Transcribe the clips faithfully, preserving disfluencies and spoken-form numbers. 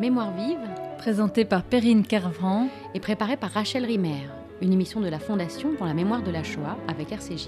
Mémoire vive, présentée par Perrine Kervran et préparée par Rachel Rimer, une émission de la Fondation pour la mémoire de la Shoah avec R C J.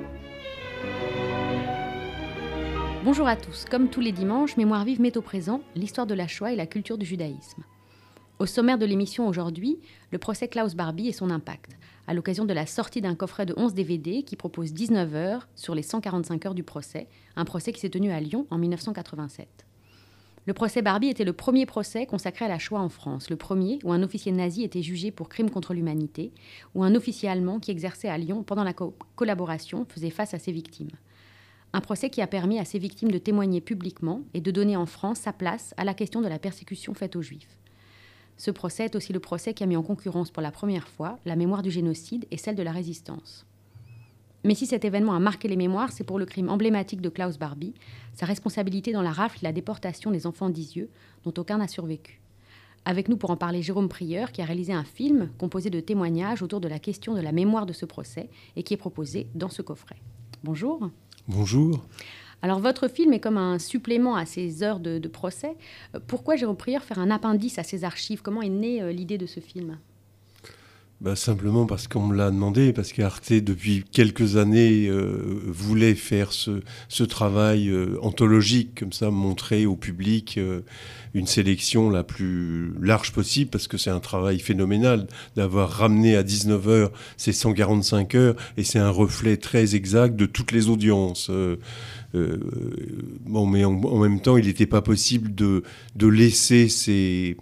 Bonjour à tous, comme tous les dimanches, Mémoire vive met au présent l'histoire de la Shoah et la culture du judaïsme. Au sommaire de l'émission aujourd'hui, le procès Klaus Barbie et son impact, à l'occasion de la sortie d'un coffret de onze D V D qui propose dix-neuf heures sur les cent quarante-cinq heures du procès, un procès qui s'est tenu à Lyon en dix-neuf cent quatre-vingt-sept. Le procès Barbie était le premier procès consacré à la Shoah en France, le premier où un officier nazi était jugé pour crime contre l'humanité, ou un officier allemand qui exerçait à Lyon pendant la co- collaboration faisait face à ses victimes. Un procès qui a permis à ces victimes de témoigner publiquement et de donner en France sa place à la question de la persécution faite aux Juifs. Ce procès est aussi le procès qui a mis en concurrence pour la première fois la mémoire du génocide et celle de la résistance. Mais si cet événement a marqué les mémoires, c'est pour le crime emblématique de Klaus Barbie, sa responsabilité dans la rafle et la déportation des enfants d'Isieux, dont aucun n'a survécu. Avec nous pour en parler, Jérôme Prieur, qui a réalisé un film composé de témoignages autour de la question de la mémoire de ce procès et qui est proposé dans ce coffret. Bonjour. Bonjour. Alors, votre film est comme un supplément à ces heures de, de procès. Pourquoi, Jérôme Prieur, faire un appendice à ces archives ? Comment est née euh, l'idée de ce film ? Bah, simplement parce qu'on me l'a demandé, parce qu'Arte, depuis quelques années, euh, voulait faire ce, ce travail euh, anthologique, comme ça, montrer au public euh, une sélection la plus large possible, parce que c'est un travail phénoménal d'avoir ramené à dix-neuf heures ces cent quarante-cinq heures, et c'est un reflet très exact de toutes les audiences. Euh, euh, bon, mais en, en même temps, il n'était pas possible de, de laisser ces...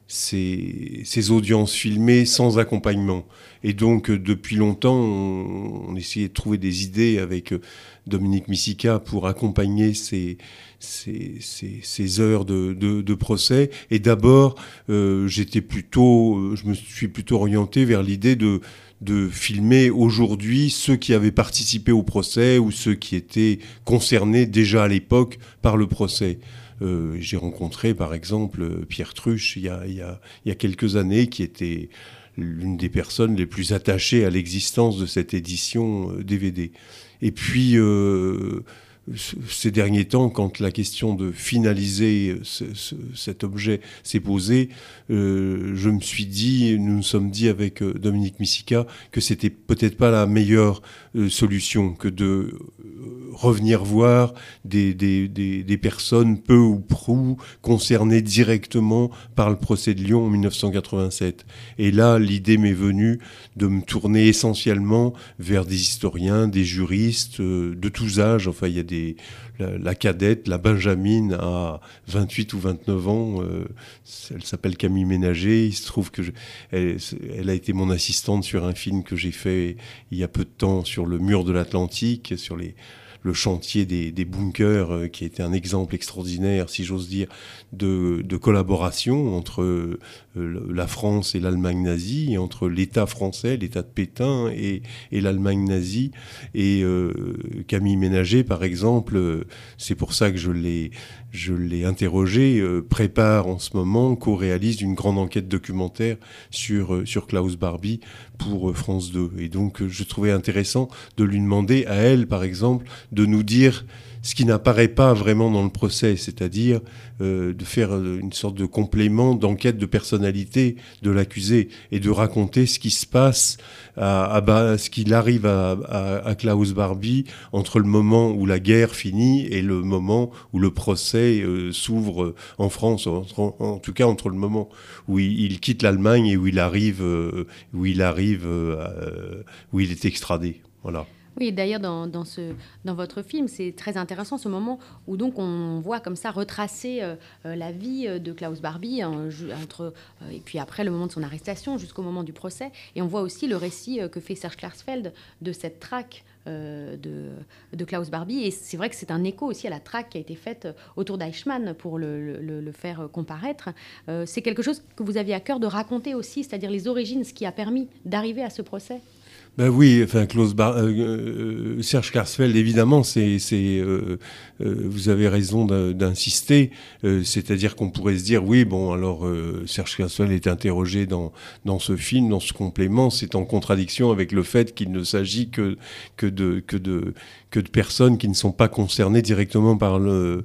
Ces, ces audiences filmées sans accompagnement. Et donc, euh, depuis longtemps, on, on essayait de trouver des idées avec euh, Dominique Missika pour accompagner ces, ces, ces, ces heures de, de, de procès. Et d'abord, euh, j'étais plutôt, je me suis plutôt orienté vers l'idée de, de filmer aujourd'hui ceux qui avaient participé au procès ou ceux qui étaient concernés déjà à l'époque par le procès. Euh, j'ai rencontré par exemple Pierre Truche il y a, il y a, il y a quelques années, qui était l'une des personnes les plus attachées à l'existence de cette édition D V D. Et puis euh, ces derniers temps, quand la question de finaliser ce, ce, cet objet s'est posée, euh, je me suis dit, nous nous sommes dit avec euh, Dominique Missika, que c'était peut-être pas la meilleure euh, solution que de euh, revenir voir des, des, des, des personnes peu ou prou concernées directement par le procès de Lyon en dix-neuf cent quatre-vingt-sept. Et là, l'idée m'est venue de me tourner essentiellement vers des historiens, des juristes euh, de tous âges. Enfin, il y a des La, la cadette, la Benjamine, a vingt-huit ou vingt-neuf ans. Euh, elle s'appelle Camille Ménager. Il se trouve que je, elle, elle a été mon assistante sur un film que j'ai fait il y a peu de temps sur le mur de l'Atlantique, sur les, le chantier des, des bunkers, euh, qui a été un exemple extraordinaire, si j'ose dire, de, de collaboration entre euh, la France et l'Allemagne nazie, et entre l'État français, l'État de Pétain et, et l'Allemagne nazie. Et euh, Camille Ménager, par exemple, euh, c'est pour ça que je l'ai, je l'ai interrogé, euh, prépare en ce moment, co-réalise une grande enquête documentaire sur, euh, sur Klaus Barbie pour euh, France deux. Et donc, euh, je trouvais intéressant de lui demander à elle, par exemple, de nous dire ce qui n'apparaît pas vraiment dans le procès, c'est-à-dire euh, de faire une sorte de complément d'enquête de personnalité de l'accusé et de raconter ce qui se passe, à, à, à ce qu'il arrive à, à, à Klaus Barbie entre le moment où la guerre finit et le moment où le procès euh, s'ouvre en France, en, en, en tout cas entre le moment où il, il quitte l'Allemagne et où il arrive, euh, où il arrive, euh, où il est extradé. Voilà. Oui, d'ailleurs, dans, dans, ce, dans votre film, c'est très intéressant ce moment où donc on voit comme ça retracer euh, la vie de Klaus Barbie, hein, entre, euh, et puis après le moment de son arrestation jusqu'au moment du procès. Et on voit aussi le récit euh, que fait Serge Klarsfeld de cette traque euh, de, de Klaus Barbie. Et c'est vrai que c'est un écho aussi à la traque qui a été faite autour d'Eichmann pour le, le, le faire comparaître. Euh, c'est quelque chose que vous aviez à cœur de raconter aussi, c'est-à-dire les origines, ce qui a permis d'arriver à ce procès. Ben oui, enfin Klaus Bar- euh, euh, Serge Klarsfeld, évidemment, c'est, c'est, euh, euh, vous avez raison d'insister. Euh, c'est-à-dire qu'on pourrait se dire, oui, bon, alors euh, Serge Klarsfeld est interrogé dans dans ce film, dans ce complément, c'est en contradiction avec le fait qu'il ne s'agit que que de que de que de personnes qui ne sont pas concernées directement par le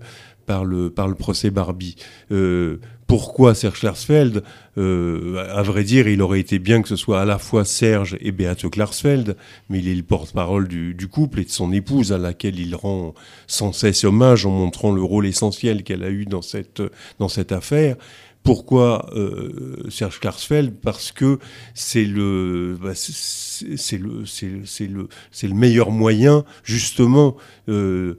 par le, par le procès Barbie. Euh, pourquoi Serge Klarsfeld ? euh, À vrai dire, il aurait été bien que ce soit à la fois Serge et Beate Klarsfeld, mais il est le porte-parole du, du couple et de son épouse, à laquelle il rend sans cesse hommage en montrant le rôle essentiel qu'elle a eu dans cette, dans cette affaire. Pourquoi euh, Serge Klarsfeld ? Parce que c'est le, bah, c'est, c'est le, c'est, c'est le, c'est le meilleur moyen, justement, euh,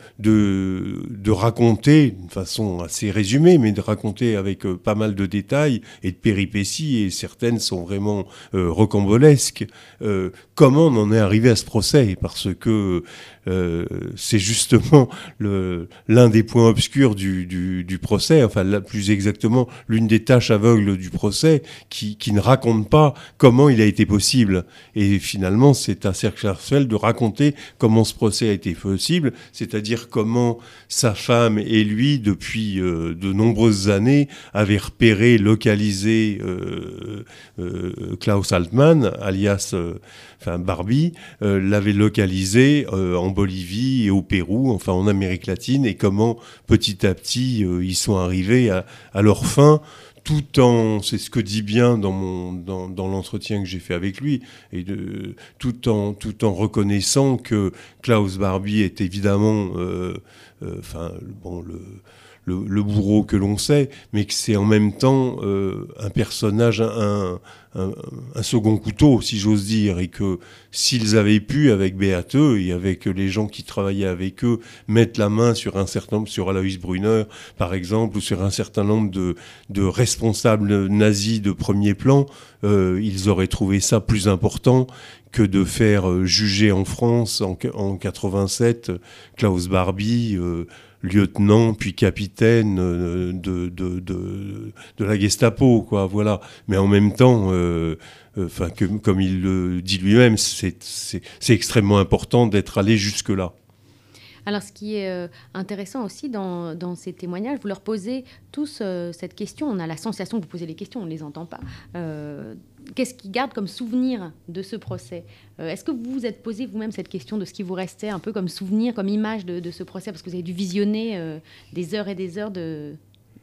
de, de raconter, d'une façon assez résumée, mais de raconter avec euh, pas mal de détails et de péripéties, et certaines sont vraiment euh, rocambolesques, euh, comment on en est arrivé à ce procès. Parce que euh, c'est justement le, l'un des points obscurs du, du, du procès, enfin, là, plus exactement, l'une des tâches aveugles du procès qui, qui ne raconte pas comment il a été possible. Et finalement, c'est à Serge Klarsfeld de raconter comment ce procès a été possible, c'est-à-dire comment sa femme et lui, depuis euh, de nombreuses années, avaient repéré, localisé euh, euh, Klaus Altmann, alias euh, enfin Barbie, euh, l'avait localisé euh, en Bolivie et au Pérou, enfin en Amérique latine, et comment petit à petit euh, ils sont arrivés à, à leur fin, tout en, c'est ce que dit bien dans, mon, dans, dans l'entretien que j'ai fait avec lui, et de, tout, en, tout en reconnaissant que Klaus Barbie est évidemment euh, euh, enfin, bon, le, le, le bourreau que l'on sait, mais que c'est en même temps euh, un personnage, un, un, un second couteau, si j'ose dire, et que s'ils avaient pu, avec Beate et avec les gens qui travaillaient avec eux, mettre la main sur un certain nombre, sur Alois Brunner, par exemple, ou sur un certain nombre de, de responsables nazis de premier plan, euh, ils auraient trouvé ça plus important que de faire juger en France, en, en quatre-vingt-sept, Klaus Barbie, euh, lieutenant puis capitaine de, de, de, de, de la Gestapo, quoi, voilà. Mais en même temps, euh, enfin, que, comme il le dit lui-même, c'est, c'est, c'est extrêmement important d'être allé jusque-là. Alors, ce qui est euh, intéressant aussi dans, dans ces témoignages, vous leur posez tous euh, cette question. On a la sensation que vous posez les questions, on ne les entend pas. Euh, qu'est-ce qu'ils gardent comme souvenir de ce procès ? euh, Est-ce que vous vous êtes posé vous-même cette question de ce qui vous restait un peu comme souvenir, comme image de, de ce procès ? Parce que vous avez dû visionner euh, des heures et des heures de...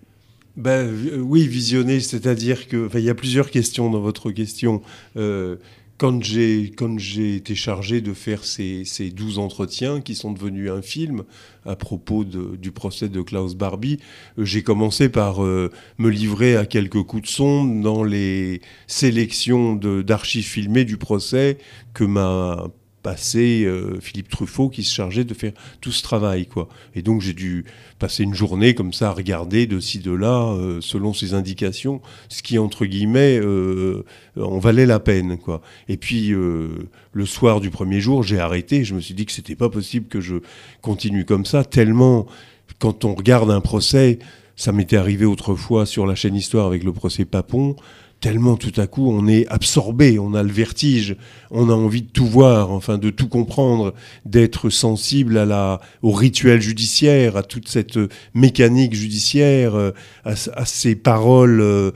Ben, oui, visionner, c'est-à-dire que... Enfin, il y a plusieurs questions dans votre question. Euh, Quand j'ai, quand j'ai été chargé de faire ces, ces douze entretiens qui sont devenus un film à propos de, du procès de Klaus Barbie, j'ai commencé par euh, me livrer à quelques coups de sonde dans les sélections de, d'archives filmées du procès que m'a passé euh, Philippe Truffaut, qui se chargeait de faire tout ce travail, quoi. Et donc j'ai dû passer une journée comme ça à regarder de ci, de là, euh, selon ses indications, ce qui, entre guillemets, euh, en valait la peine, quoi. Et puis, euh, le soir du premier jour, j'ai arrêté. Je me suis dit que c'était pas possible que je continue comme ça, tellement, quand on regarde un procès, ça m'était arrivé autrefois sur la chaîne Histoire avec le procès Papon, tellement tout à coup on est absorbé, on a le vertige, on a envie de tout voir, enfin de tout comprendre, d'être sensible à la, au rituel judiciaire, à toute cette mécanique judiciaire, à, à ces paroles euh,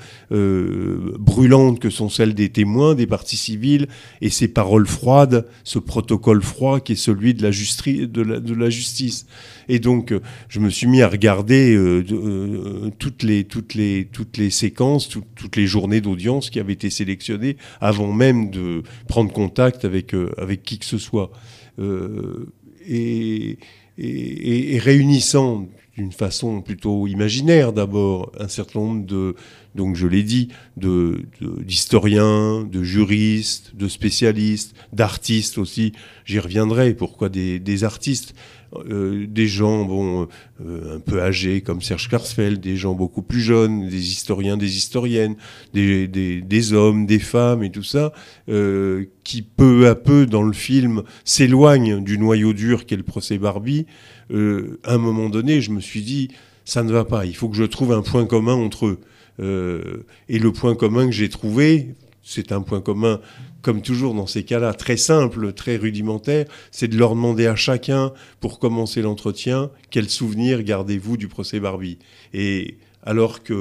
euh, brûlantes que sont celles des témoins, des parties civiles, et ces paroles froides, ce protocole froid qui est celui de la, justri- de la, de la justice. Et donc, je me suis mis à regarder euh, euh, toutes, les, toutes, les, toutes les séquences, tout, toutes les journées d'audience qui avaient été sélectionnées avant même de prendre contact avec, euh, avec qui que ce soit. Euh, et, et, et réunissant d'une façon plutôt imaginaire d'abord un certain nombre de, donc je l'ai dit, de, de, d'historiens, de juristes, de spécialistes, d'artistes aussi. J'y reviendrai. Pourquoi des, des artistes ? Euh, des gens bon, euh, un peu âgés comme Serge Klarsfeld, des gens beaucoup plus jeunes, des historiens, des historiennes, des, des, des hommes, des femmes et tout ça, euh, qui peu à peu dans le film s'éloignent du noyau dur qu'est le procès Barbie. Euh, à un moment donné, je me suis dit, ça ne va pas, il faut que je trouve un point commun entre eux. Euh, et le point commun que j'ai trouvé, c'est un point commun, comme toujours dans ces cas-là, très simple, très rudimentaire, c'est de leur demander à chacun, pour commencer l'entretien, quel souvenir gardez-vous du procès Barbie ? Et alors que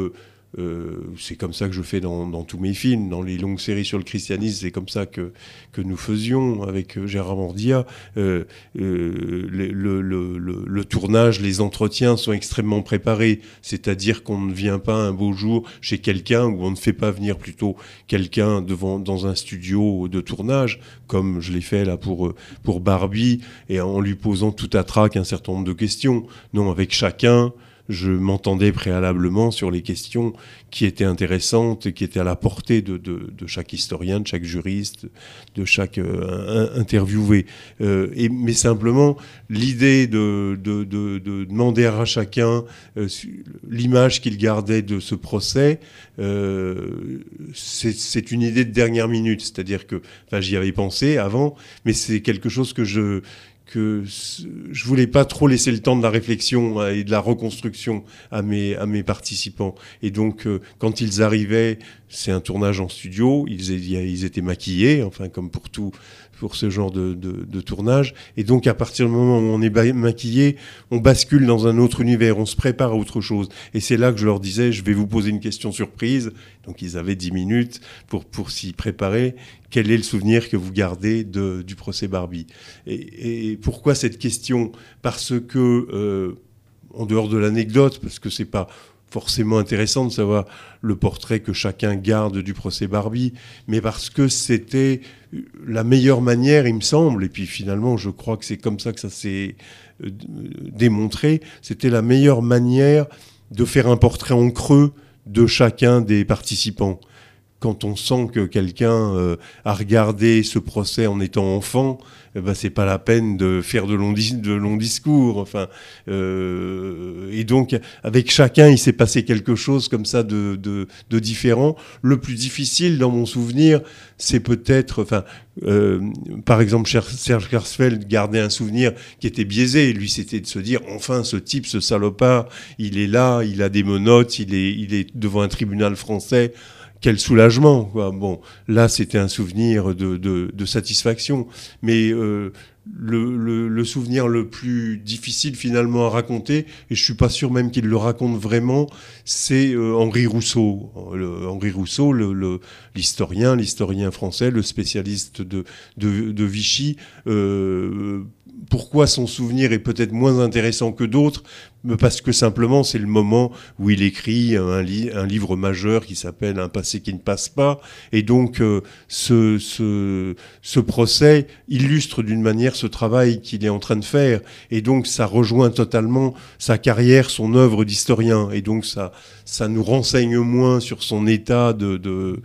Euh, c'est comme ça que je fais dans, dans tous mes films, dans les longues séries sur le christianisme, c'est comme ça que, que nous faisions avec Gérard Mordia. Euh, euh, le, le, le, le, le tournage, les entretiens sont extrêmement préparés, c'est-à-dire qu'on ne vient pas un beau jour chez quelqu'un, ou on ne fait pas venir plutôt quelqu'un devant, dans un studio de tournage, comme je l'ai fait là pour, pour Barbie, et en lui posant tout à trac un certain nombre de questions. Non, avec chacun, je m'entendais préalablement sur les questions qui étaient intéressantes et qui étaient à la portée de, de, de chaque historien, de chaque juriste, de chaque euh, interviewé. Euh, et, mais simplement, l'idée de, de, de, de demander à chacun euh, l'image qu'il gardait de ce procès, euh, c'est, c'est une idée de dernière minute. C'est-à-dire que, enfin, j'y avais pensé avant, mais c'est quelque chose que je... que je voulais pas trop laisser le temps de la réflexion et de la reconstruction à mes, à mes participants. Et donc, euh, quand ils arrivaient, c'est un tournage en studio, ils, ils étaient maquillés, enfin, comme pour tout, pour ce genre de, de, de tournage. Et donc, à partir du moment où on est maquillé, on bascule dans un autre univers, on se prépare à autre chose. Et c'est là que je leur disais, je vais vous poser une question surprise. Donc, ils avaient dix minutes pour, pour s'y préparer. Quel est le souvenir que vous gardez de, du procès Barbie ? et, et pourquoi cette question ? Parce que, euh, en dehors de l'anecdote, parce que c'est pas forcément intéressant de savoir le portrait que chacun garde du procès Barbie, mais parce que c'était la meilleure manière, il me semble, et puis finalement je crois que c'est comme ça que ça s'est démontré, c'était la meilleure manière de faire un portrait en creux de chacun des participants. Quand on sent que quelqu'un euh, a regardé ce procès en étant enfant, eh ben, c'est pas la peine de faire de longs, dis- de longs discours. Enfin, euh, et donc, avec chacun, il s'est passé quelque chose comme ça de, de, de différent. Le plus difficile, dans mon souvenir, c'est peut-être... Enfin, euh, par exemple, Serge Klarsfeld gardait un souvenir qui était biaisé. Lui, c'était de se dire, enfin, ce type, ce salopard, il est là, il a des menottes, il est, il est devant un tribunal français. Quel soulagement, quoi. Bon, là, c'était un souvenir de, de, de satisfaction. Mais euh, le, le, le souvenir le plus difficile, finalement, à raconter, et je suis pas sûr même qu'il le raconte vraiment, c'est euh, Henri Rousseau. Le, Henri Rousseau, le, le, l'historien, l'historien français, le spécialiste de, de, de Vichy. Euh, pourquoi son souvenir est peut-être moins intéressant que d'autres ? Parce que simplement, c'est le moment où il écrit un, li- un livre majeur qui s'appelle « Un passé qui ne passe pas ». Et donc, euh, ce, ce, ce procès illustre d'une manière ce travail qu'il est en train de faire. Et donc, ça rejoint totalement sa carrière, son œuvre d'historien. Et donc, ça, ça nous renseigne moins sur son état de... de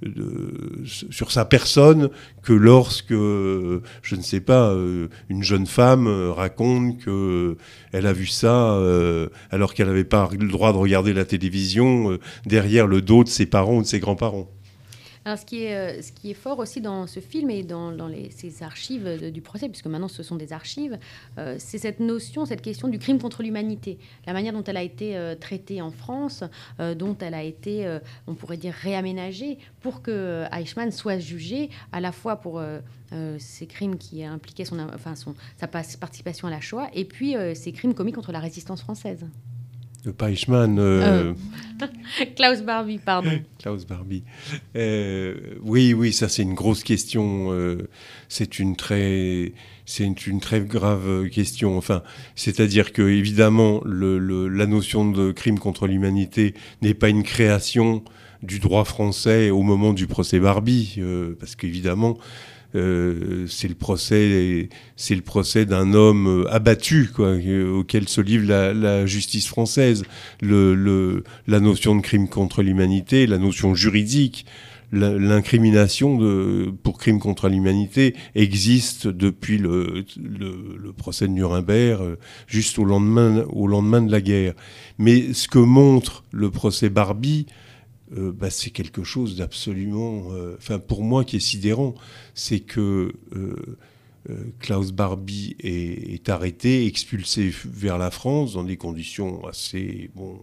De, sur sa personne que lorsque, euh, je ne sais pas, euh, une jeune femme euh, raconte qu'elle a vu ça euh, alors qu'elle n'avait pas le droit de regarder la télévision euh, derrière le dos de ses parents ou de ses grands-parents. Alors, ce qui, est, euh, ce qui est fort aussi dans ce film et dans, dans les, ces archives de, du procès, puisque maintenant ce sont des archives, euh, c'est cette notion, cette question du crime contre l'humanité. La manière dont elle a été euh, traitée en France, euh, dont elle a été, euh, on pourrait dire, réaménagée pour que euh, Eichmann soit jugé à la fois pour euh, euh, ces crimes qui impliquaient son, enfin, son, sa participation à la Shoah et puis euh, ces crimes commis contre la résistance française. Le pas Eichmann. Euh... Euh, Klaus Barbie, pardon. Klaus Barbie. Euh, oui, oui, ça c'est une grosse question. Euh, c'est une très, c'est une, une très grave question. Enfin, c'est-à-dire que évidemment, le, le, la notion de crime contre l'humanité n'est pas une création du droit français au moment du procès Barbie, euh, parce qu'évidemment. Euh, c'est le procès, c'est le procès d'un homme abattu, quoi, auquel se livre la, la justice française. Le, le, la notion de crime contre l'humanité, la notion juridique, la, l'incrimination de, pour crime contre l'humanité existe depuis le, le, le procès de Nuremberg, juste au lendemain, au lendemain de la guerre. Mais ce que montre le procès Barbie, Euh, bah, c'est quelque chose d'absolument... Enfin, euh, pour moi, qui est sidérant, c'est que euh, euh, Klaus Barbie est, est arrêté, expulsé vers la France dans des conditions assez bon,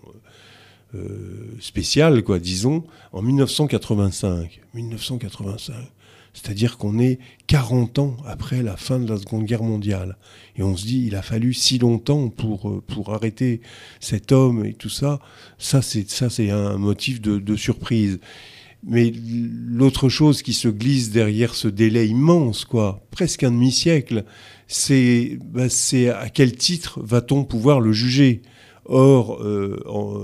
euh, spéciales, quoi, disons, en mille neuf cent quatre-vingt-cinq. mille neuf cent quatre-vingt-cinq. C'est-à-dire qu'on est quarante ans après la fin de la Seconde Guerre mondiale. Et on se dit, il a fallu si longtemps pour, pour arrêter cet homme et tout ça. Ça, c'est, ça, c'est un motif de, de surprise. Mais l'autre chose qui se glisse derrière ce délai immense, quoi, presque un demi-siècle, c'est, bah, c'est à quel titre va-t-on pouvoir le juger ? Or, euh,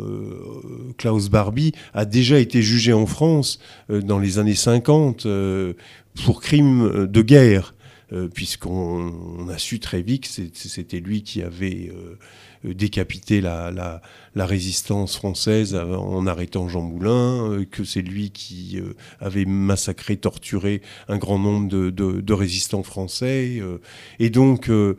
euh, Klaus Barbie a déjà été jugé en France euh, dans les années cinquante euh, pour crimes de guerre, euh, puisqu'on on a su très vite que c'était lui qui avait euh, décapité la, la, la résistance française en arrêtant Jean Moulin, euh, que c'est lui qui euh, avait massacré, torturé un grand nombre de, de, de résistants français. Euh, et donc, euh,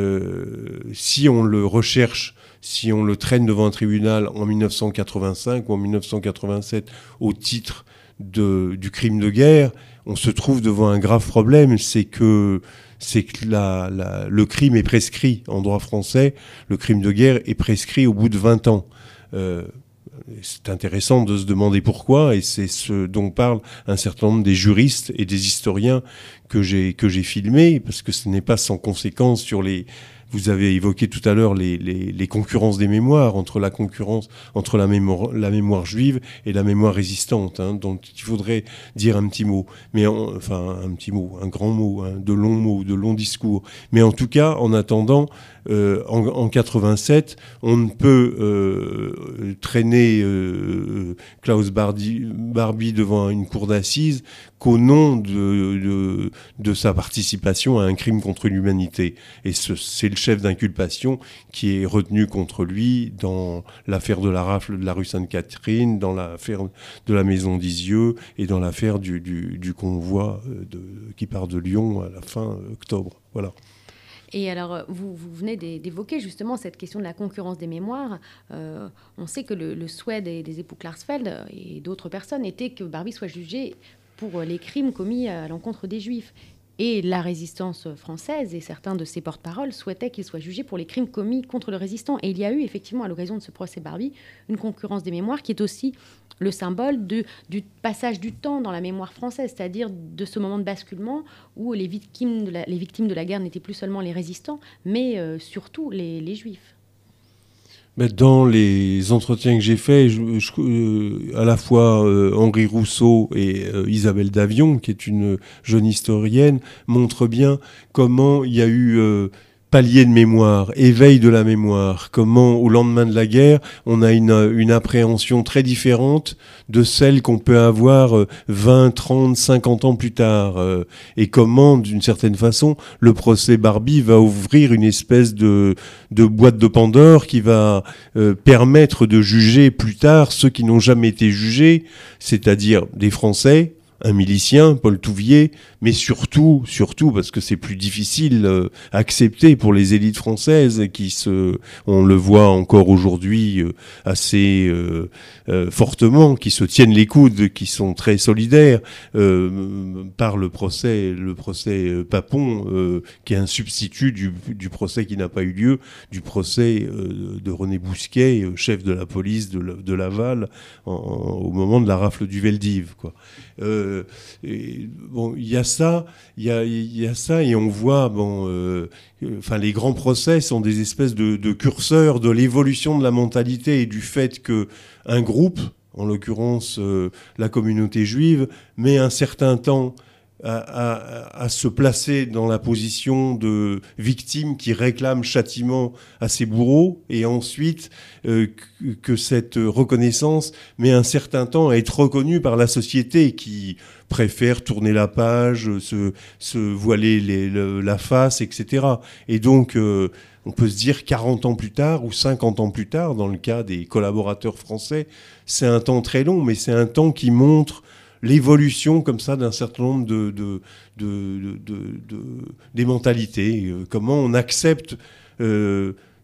euh, si on le recherche, si on le traîne devant un tribunal en mille neuf cent quatre-vingt-cinq ou en mille neuf cent quatre-vingt-sept au titre de, du crime de guerre, on se trouve devant un grave problème, c'est que, c'est que la, la, le crime est prescrit en droit français, le crime de guerre est prescrit au bout de vingt ans. Euh, c'est intéressant de se demander pourquoi, et c'est ce dont parlent un certain nombre des juristes et des historiens que j'ai, que j'ai filmés, parce que ce n'est pas sans conséquence sur les... Vous avez évoqué tout à l'heure les, les, les concurrences des mémoires, entre la concurrence entre la mémoire, la mémoire juive et la mémoire résistante, hein, dont il faudrait dire un petit mot, mais en, enfin un petit mot, un grand mot, hein, de longs mots, de longs discours. Mais en tout cas, en attendant, euh, en, en quatre-vingt-sept, on ne peut euh, traîner euh, Klaus Barbie, Barbie devant une cour d'assises qu'au nom de, de, de sa participation à un crime contre l'humanité. Et ce, c'est le chef d'inculpation qui est retenu contre lui dans l'affaire de la rafle de la rue Sainte-Catherine, dans l'affaire de la maison d'Isieux et dans l'affaire du, du, du convoi de, qui part de Lyon à la fin octobre. Voilà. Et alors, vous, vous venez d'évoquer justement cette question de la concurrence des mémoires. Euh, on sait que le, le souhait des, des époux Klarsfeld et d'autres personnes était que Barbie soit jugé pour les crimes commis à l'encontre des Juifs. Et la résistance française et certains de ses porte-paroles souhaitaient qu'il soit jugé pour les crimes commis contre le résistant. Et il y a eu effectivement, à l'occasion de ce procès Barbie, une concurrence des mémoires qui est aussi le symbole de, du passage du temps dans la mémoire française, c'est-à-dire de ce moment de basculement où les victimes de la, les victimes de la guerre n'étaient plus seulement les résistants, mais euh, surtout les, les Juifs. Dans les entretiens que j'ai faits, je, je, euh, à la fois euh, Henri Rousseau et euh, Isabelle Davion, qui est une jeune historienne, montrent bien comment il y a eu euh, palier de mémoire, éveil de la mémoire, comment au lendemain de la guerre, on a une, une appréhension très différente de celle qu'on peut avoir vingt, trente, cinquante ans plus tard. Et comment, d'une certaine façon, le procès Barbie va ouvrir une espèce de, de boîte de Pandore qui va euh, permettre de juger plus tard ceux qui n'ont jamais été jugés, c'est-à-dire des Français, un milicien, Paul Touvier, mais surtout, surtout parce que c'est plus difficile euh, à accepter pour les élites françaises qui se, on le voit encore aujourd'hui euh, assez euh, euh, fortement, qui se tiennent les coudes, qui sont très solidaires euh, par le procès, le procès Papon, euh, qui est un substitut du, du procès qui n'a pas eu lieu, du procès euh, de René Bousquet, chef de la police de, de Laval, en, en, au moment de la rafle du Veldiv, quoi. Euh, et, bon, il y a ça, il y a, il y a ça, et on voit, bon, euh, enfin, les grands procès sont des espèces de, de curseurs de l'évolution de la mentalité et du fait que un groupe, en l'occurrence euh, la communauté juive, met un certain temps À, à, à se placer dans la position de victime qui réclame châtiment à ses bourreaux, et ensuite euh, que, que cette reconnaissance met un certain temps à être reconnue par la société qui préfère tourner la page, se, se voiler les, le, la face, et cetera. Et donc, euh, on peut se dire quarante ans plus tard ou cinquante ans plus tard, dans le cas des collaborateurs français, c'est un temps très long, mais c'est un temps qui montre l'évolution comme ça d'un certain nombre de, de, de, de, de, de des mentalités, euh, comment on accepte euh,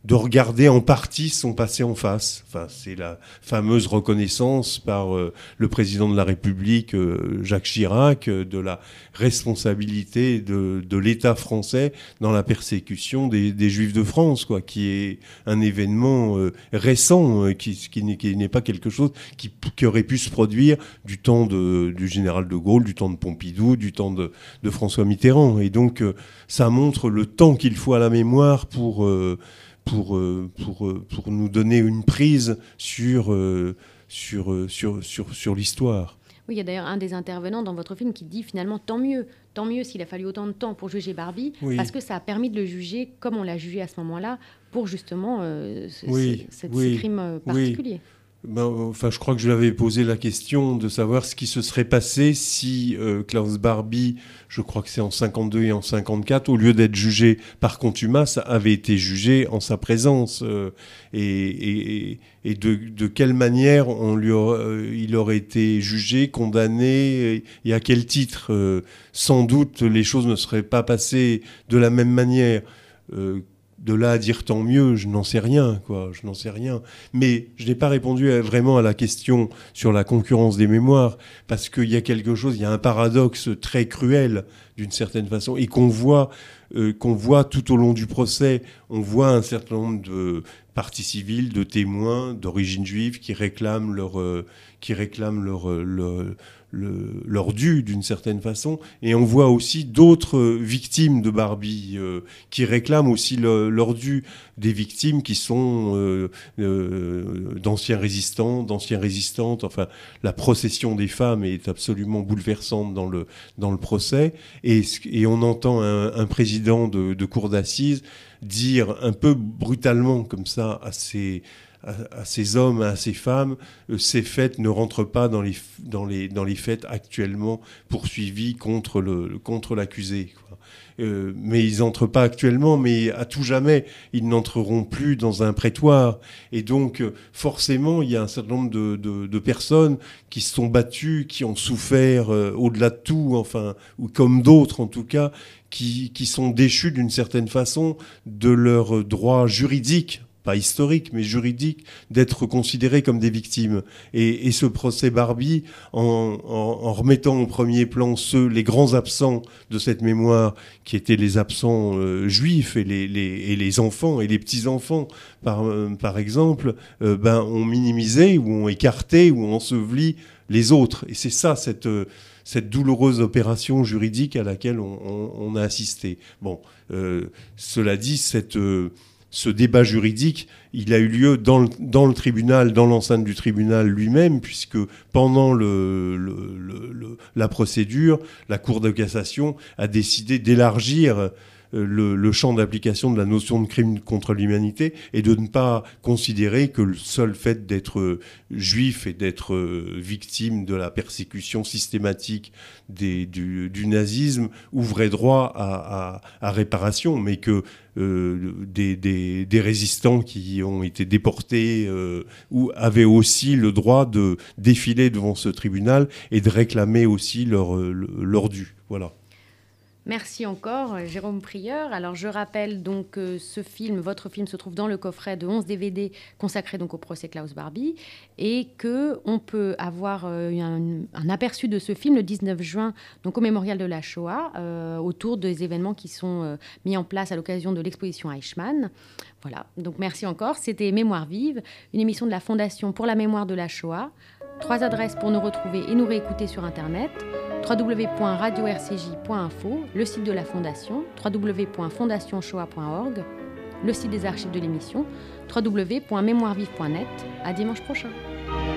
de regarder en partie son passé en face. Enfin, c'est la fameuse reconnaissance par euh, le président de la République, euh, Jacques Chirac, euh, de la responsabilité de, de l'État français dans la persécution des, des Juifs de France, quoi, qui est un événement euh, récent, euh, qui, qui, n'est, qui n'est pas quelque chose qui, qui aurait pu se produire du temps de, du général de Gaulle, du temps de Pompidou, du temps de, de François Mitterrand. Et donc, euh, ça montre le temps qu'il faut à la mémoire pour... Euh, Pour, pour, pour nous donner une prise sur, sur, sur, sur, sur l'histoire. Oui, il y a d'ailleurs un des intervenants dans votre film qui dit finalement tant mieux, tant mieux s'il a fallu autant de temps pour juger Barbie, oui. parce que ça a permis de le juger comme on l'a jugé à ce moment-là, pour justement euh, ce, oui, ce, oui, ces crimes particuliers. Oui. Ben, enfin, je crois que je lui avais posé la question de savoir ce qui se serait passé si euh, Klaus Barbie, je crois que c'est en cinquante-deux et en cinquante-quatre, au lieu d'être jugé par contumace, avait été jugé en sa présence. Euh, et et, et de, de quelle manière on lui aurait, euh, il aurait été jugé, condamné, et, et à quel titre. Euh, sans doute, les choses ne seraient pas passées de la même manière. Euh, De là à dire tant mieux, je n'en sais rien, quoi. Je n'en sais rien. Mais je n'ai pas répondu à, vraiment à la question sur la concurrence des mémoires, parce qu'il y a quelque chose, il y a un paradoxe très cruel, d'une certaine façon, et qu'on voit, euh, qu'on voit tout au long du procès. On voit un certain nombre de parties civiles, de témoins d'origine juive qui réclament leur, euh, qui réclament leur, euh, leur Le, leur dû d'une certaine façon, et on voit aussi d'autres victimes de Barbie euh, qui réclament aussi le, leur dû, des victimes qui sont euh, euh, d'anciens résistants, d'anciennes résistantes. Enfin, la procession des femmes est absolument bouleversante dans le, dans le procès, et, et on entend un, un président de, de cour d'assises dire un peu brutalement comme ça à ses à ces hommes, à ces femmes, euh, ces faits ne rentrent pas dans les, dans les, dans les faits actuellement poursuivis contre, le, contre l'accusé, quoi. Euh, mais ils n'entrent pas actuellement, mais à tout jamais, ils n'entreront plus dans un prétoire. Et donc, forcément, il y a un certain nombre de, de, de personnes qui se sont battues, qui ont souffert euh, au-delà de tout, enfin, ou comme d'autres en tout cas, qui, qui sont déchus d'une certaine façon de leurs droits juridiques, pas historique, mais juridique, d'être considérés comme des victimes. Et, et ce procès Barbie, en, en, en remettant au premier plan ceux, les grands absents de cette mémoire, qui étaient les absents euh, juifs et les, les, et les enfants et les petits-enfants, par, euh, par exemple, euh, ben, ont minimisé ou ont écarté ou ont enseveli les autres. Et c'est ça, cette... Euh, cette douloureuse opération juridique à laquelle on, on, on a assisté. Bon, euh, cela dit, cette... Euh, ce débat juridique, il a eu lieu dans le, dans le tribunal, dans l'enceinte du tribunal lui-même, puisque pendant le, le, le, le, la procédure, la Cour de cassation a décidé d'élargir le, le champ d'application de la notion de crime contre l'humanité et de ne pas considérer que le seul fait d'être juif et d'être victime de la persécution systématique des, du, du nazisme ouvrait droit à, à, à réparation, mais que Euh, des, des, des résistants qui ont été déportés euh, ou avaient aussi le droit de défiler devant ce tribunal et de réclamer aussi leur, leur dû. Voilà. Merci encore, Jérôme Prieur. Alors, je rappelle donc que ce film, votre film, se trouve dans le coffret de onze D V D consacré donc au procès Klaus Barbie et qu'on peut avoir un, un aperçu de ce film le dix-neuf juin donc au Mémorial de la Shoah euh, autour des événements qui sont euh, mis en place à l'occasion de l'exposition Eichmann. Voilà, donc merci encore. C'était Mémoire vive, une émission de la Fondation pour la mémoire de la Shoah. Trois adresses pour nous retrouver et nous réécouter sur Internet. w w w point radio r c j point info, le site de la Fondation, w w w point fondation shoah point org, le site des archives de l'émission, w w w point mémoire vive point net. À dimanche prochain.